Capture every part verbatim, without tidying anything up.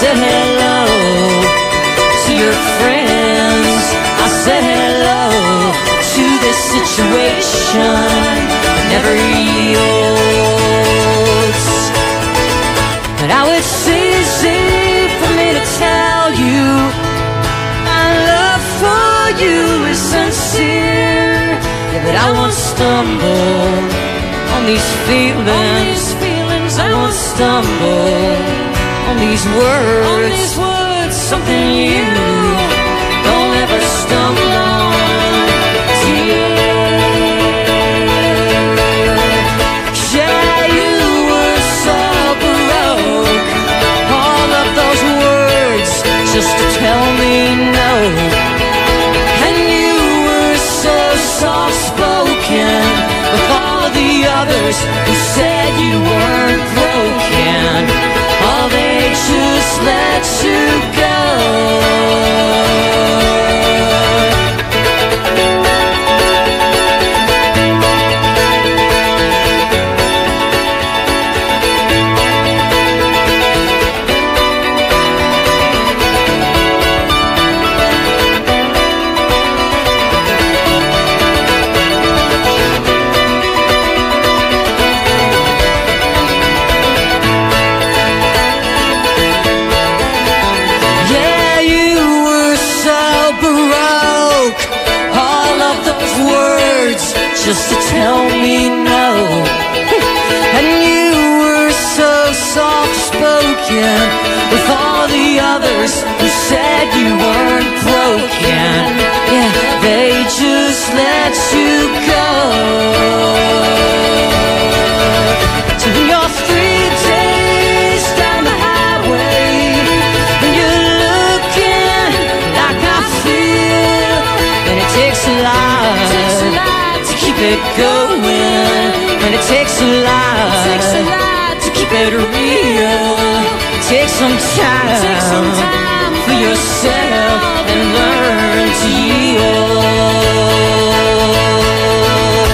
said hello to your friends. I said hello to this situation. Never yields. But now it's easy for me to tell you my love for you is sincere. Yeah, but I won't stumble on these feelings. On these feelings I won't stumble on these words. On these words, something you don't ever stumble on, dear. Yeah, you were so broke. All of those words just to tell me no. And you were so soft-spoken with all the others who said you weren't broken. Oh, they just let you go. Just to tell me no. And you were so soft-spoken with all the others who said you weren't broken. Yeah, they just let you go. So when you're three days down the highway and you're looking like I feel, and it takes a lot, it takes a lot keep it going, and it takes a lot, it takes a lot to keep it real. Take some time, take some time for yourself and learn to yield.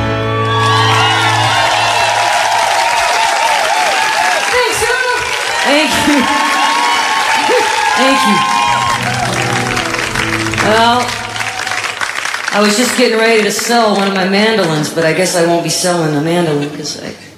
Thanks, y'all. Thank you. Thank you. Well, I was just getting ready to sell one of my mandolins, but I guess I won't be selling a mandolin because I